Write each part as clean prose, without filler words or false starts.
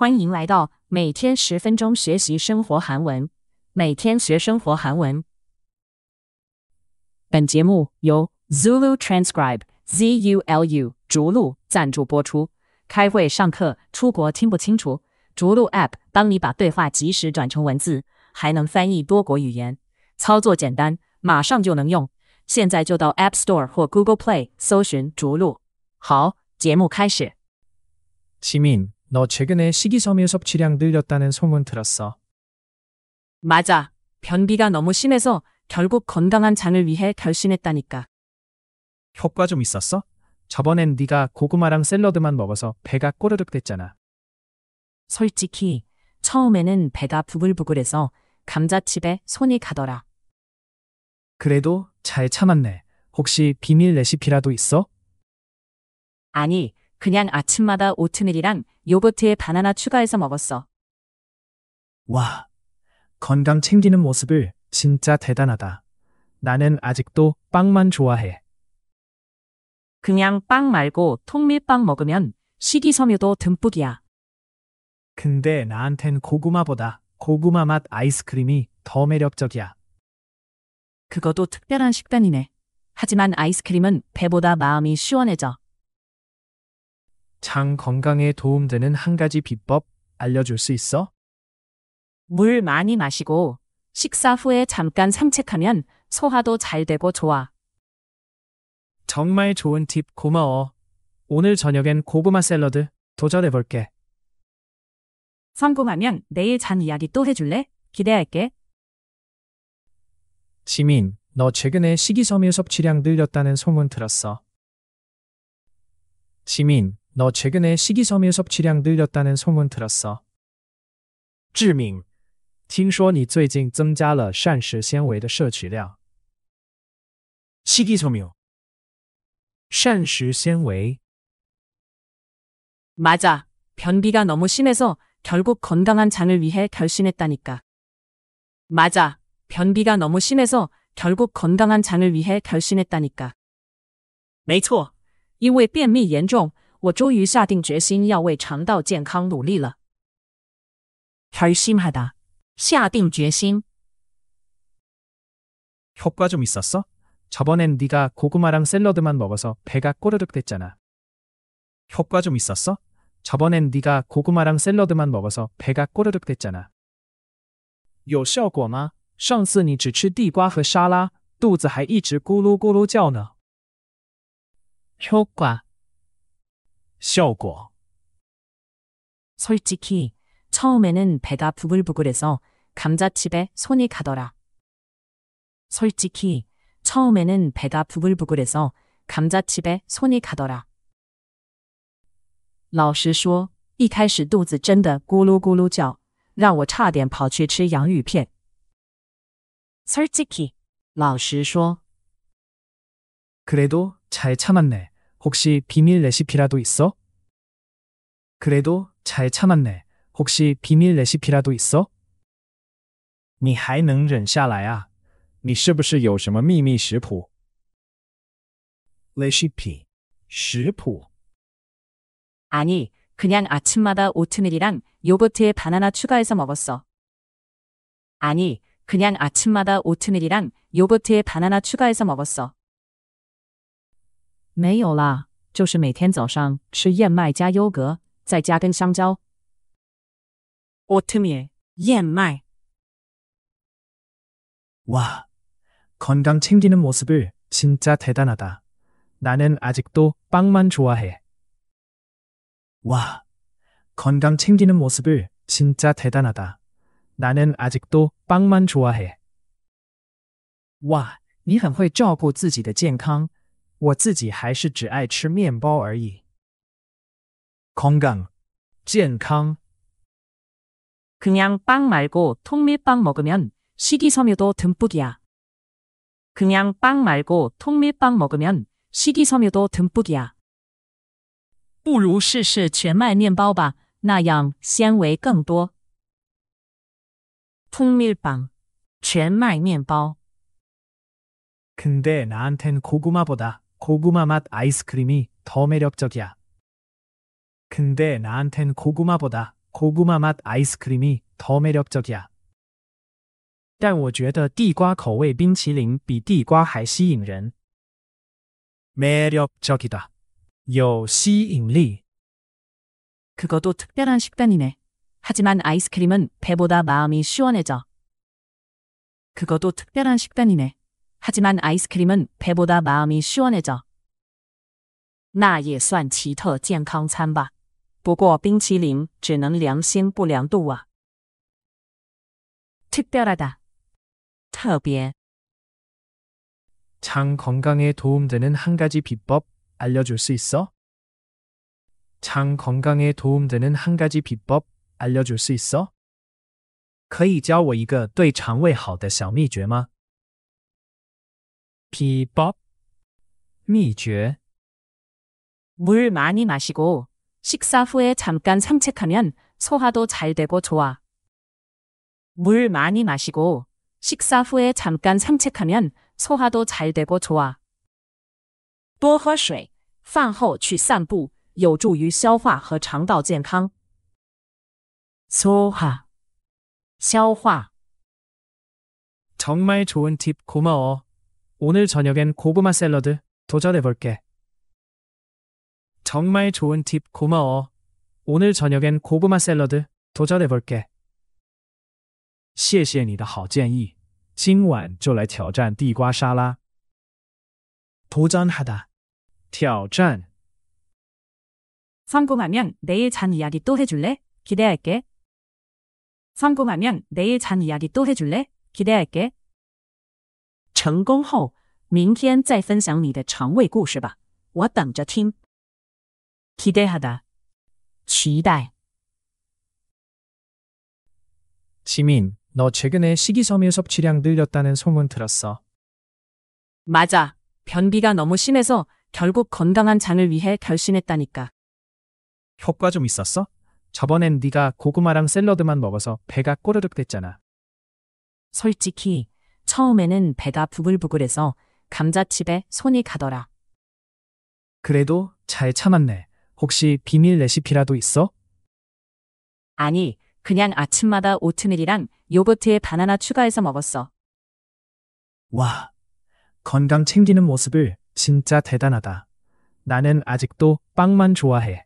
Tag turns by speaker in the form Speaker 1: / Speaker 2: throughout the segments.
Speaker 1: 欢迎来到每天10分钟学习生活韩文，每天学生活韩文。本节目由 Zulu Transcribe ZULU 逐鹿赞助播出。开会、上课、出国听不清楚，逐鹿 App 帮你把对话及时转成文字，还能翻译多国语言，操作简单，马上就能用。现在就到 App Store 或 Google Play 搜寻逐鹿。好，节目开始。
Speaker 2: 지민, 너 최근에 식이섬유 섭취량 늘렸다는 소문 들었어.
Speaker 1: 맞아. 변비가 너무 심해서 결국 건강한 장을 위해 결심했다니까.
Speaker 2: 효과 좀 있었어? 저번엔 네가 고구마랑 샐러드만 먹어서 배가 꼬르륵 됐잖아.
Speaker 1: 솔직히 처음에는 배가 부글부글해서 감자칩에 손이 가더라.
Speaker 2: 그래도 잘 참았네. 혹시 비밀 레시피라도 있어?
Speaker 1: 아니, 그냥 아침마다 오트밀이랑 요거트에 바나나 추가해서 먹었어.
Speaker 2: 와, 건강 챙기는 모습을 진짜 대단하다. 나는 아직도 빵만 좋아해.
Speaker 1: 그냥 빵 말고 통밀빵 먹으면 식이섬유도 듬뿍이야.
Speaker 2: 근데 나한텐 고구마보다 고구마 맛 아이스크림이 더 매력적이야.
Speaker 1: 그것도 특별한 식단이네. 하지만 아이스크림은 배보다 마음이 시원해져.
Speaker 2: 장 건강에 도움되는 한 가지 비법 알려줄 수 있어?
Speaker 1: 물 많이 마시고 식사 후에 잠깐 산책하면 소화도 잘 되고 좋아.
Speaker 2: 정말 좋은 팁 고마워. 오늘 저녁엔 고구마 샐러드 도전해볼게.
Speaker 1: 성공하면 내일 잔 이야기 또 해줄래? 기대할게.
Speaker 2: 지민, 너 최근에 식이섬유 섭취량 늘렸다는 소문 들었어. 지민, 너 최근에 식이섬유 섭취량 늘렸다는 소문 들었어. 志敏，听说你最近增加了膳食纤维的摄取量。 식이섬유， 膳食纤维。
Speaker 1: 맞아. 변비가 너무 심해서 결국 건강한 장을 위해 결심했다니까. 맞아. 변비가 너무 심해서 결국 건강한 장을 위해 결심했다니까. 没错，因为便秘严重，我终于下定决心要为肠道健康努力了。 결심하다. 下定决心.
Speaker 2: 효과 좀 있었어? 저번엔 네가 고구마랑 샐러드만 먹어서 배가 꼬르륵 됐잖아. 효과 좀 있었어? 저번엔 네가 고구마랑 샐러드만 먹어서 배가 꼬르륵 됐잖아. 有效果吗？上次你只吃地瓜和沙拉，肚子还一直咕噜咕噜叫呢。
Speaker 1: 효과.
Speaker 2: 效果.
Speaker 1: 솔직히 처음에는 배가 부글부글해서 감자칩에 손이 가더라. 솔직히 처음에는 배가 부글부글해서 감자칩에 손이 가더라. 老实说，一开始肚子真的咕噜咕噜叫，让我差点跑去吃洋芋片。 솔직히, 老实说.
Speaker 2: 그래도 잘 참았네. 혹시 비밀 레시피라도 있어? 그래도 잘 참았네. 혹시 비밀 레시피라도 있어? 你还能忍下来啊？你是不是有什么秘密食谱？ 레시피, 食谱.
Speaker 1: 아니, 그냥 아침마다 오트밀이랑 요거트에 바나나 추가해서 먹었어. 아니, 그냥 아침마다 오트밀이랑 요거트에 바나나 추가해서 먹었어. 没有啦，就是每天早上吃燕麦加优格，再加根香蕉。 오트밀, 燕麦.
Speaker 2: 와, 건강 챙기는 모습을 진짜 대단하다. 나는 아직도 빵만 좋아해. 와, 건강 챙기는 모습을 진짜 대단하다. 나는 아직도 빵만 좋아해. 와, 你很会照顾自己的健康。我自己还是只爱吃面包而已。 건강, 健康.
Speaker 1: 그냥 빵 말고 통밀빵 먹으면 식이섬유도 듬뿍이야. 그냥 빵 말고 통밀빵 먹으면 식이섬유도 듬뿍이야. 不如试试全麦面包吧，那样纤维更多。 통밀빵, 全麦面包.
Speaker 2: 근데 나한텐 고구마보다 고구마 맛 아이스크림이 더 매력적이야. 근데 나한텐 고구마보다 고구마 맛 아이스크림이 더 매력적이야. 但我觉得地瓜口味冰淇淋比地瓜还吸引人。매력적이다. 有吸引力.
Speaker 1: 그것도 특별한 식단이네. 하지만 아이스크림은 배보다 마음이 시원해져. 그것도 특별한 식단이네. 하지만 아이스크림은 배보다 마음이 시원해져. 那也算奇特健康餐吧。不过冰淇淋只能凉心不凉肚啊。특별하다. 特别.
Speaker 2: 장 건강에 도움되는 한 가지 비법 알려줄 수 있어? 장 건강에 도움되는 한 가지 비법 알려줄 수 있어? 可以教我一个对肠胃好的小秘诀吗？ 비법 秘诀
Speaker 1: 물 많이 마시고 식사 후에 잠깐 산책하면 소화도 잘 되고 좋아. 물 많이 마시고 식사 후에 잠깐 산책하면 소화도 잘 되고 좋아. 多喝水，饭后去散步，有助于消化和肠道健康。소화, 消化.
Speaker 2: 정말 좋은 팁 고마워. 오늘 저녁엔 고구마 샐러드 도전해볼게. 정말 좋은 팁 고마워. 오늘 저녁엔 고구마 샐러드 도전해볼게. 谢谢你的好建议，今晚就来挑战地瓜沙拉。도전하다, 挑战.
Speaker 1: 성공하면 내일 잔 이야기 또 해줄래? 기대할게. 성공하면 내일 잔 이야기 또 해줄래? 기대할게. 成功后，明天再分享你的肠胃故事吧，我等着听。기대하다, 期待.
Speaker 2: 지민, 너 최근에 식이섬유 섭취량 늘렸다는 소문 들었어.
Speaker 1: 맞아. 변비가 너무 심해서 결국 건강한 장을 위해 결심했다니까.
Speaker 2: 효과 좀 있었어? 저번엔 네가 고구마랑 샐러드만 먹어서 배가 꼬르륵 됐잖아.
Speaker 1: 솔직히 처음에는 배가 부글부글해서 감자칩에 손이 가더라.
Speaker 2: 그래도 잘 참았네. 혹시 비밀 레시피라도 있어?
Speaker 1: 아니, 그냥 아침마다 오트밀이랑 요거트에 바나나 추가해서 먹었어.
Speaker 2: 와, 건강 챙기는 모습을 진짜 대단하다. 나는 아직도 빵만 좋아해.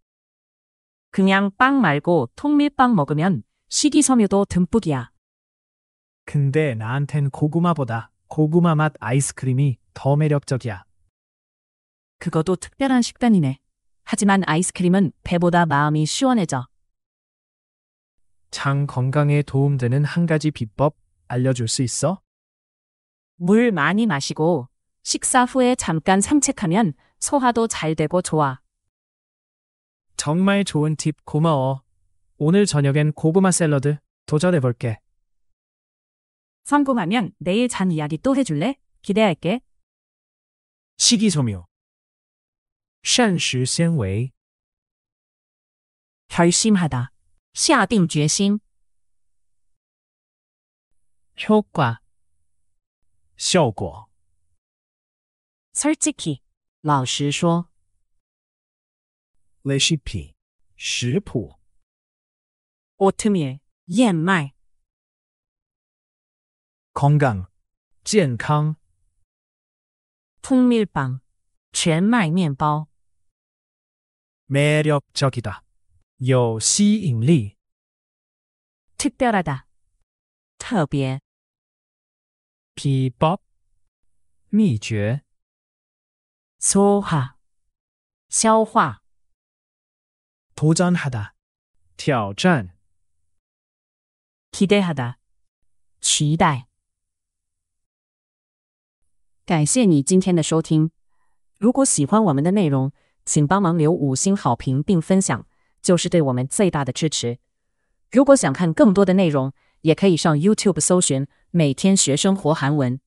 Speaker 1: 그냥 빵 말고 통밀빵 먹으면 식이섬유도 듬뿍이야.
Speaker 2: 근데 나한텐 고구마보다 고구마 맛 아이스크림이 더 매력적이야.
Speaker 1: 그것도 특별한 식단이네. 하지만 아이스크림은 배보다 마음이 시원해져.
Speaker 2: 장 건강에 도움되는 한 가지 비법 알려줄 수 있어?
Speaker 1: 물 많이 마시고 식사 후에 잠깐 산책하면 소화도 잘 되고 좋아.
Speaker 2: 정말 좋은 팁 고마워. 오늘 저녁엔 고구마 샐러드 도전해볼게.
Speaker 1: 성공하면 내일 잔 이야기 또 해줄래? 기대할게.
Speaker 2: 식이섬유, 膳食纤维,
Speaker 1: 결심하다. 下定决心. 효과.
Speaker 2: 效果.
Speaker 1: 솔직히. 老实说.
Speaker 2: 레시피, 食谱.
Speaker 1: 오트밀. 燕麦.
Speaker 2: 건강, 健康.
Speaker 1: 통밀빵. 全麦面包.
Speaker 2: 매력적이다. 有吸引力.
Speaker 1: 특별하다. 特别.
Speaker 2: 비법, 秘诀.
Speaker 1: 소화. 消化.
Speaker 2: 도전하다, 挑战.
Speaker 1: 기대하다. 期待. 感谢你今天的收听。如果喜欢我们的内容，请帮忙留5星好评并分享，就是对我们最大的支持。如果想看更多的内容，也可以上 YouTube 搜寻"每天学生活韩文"。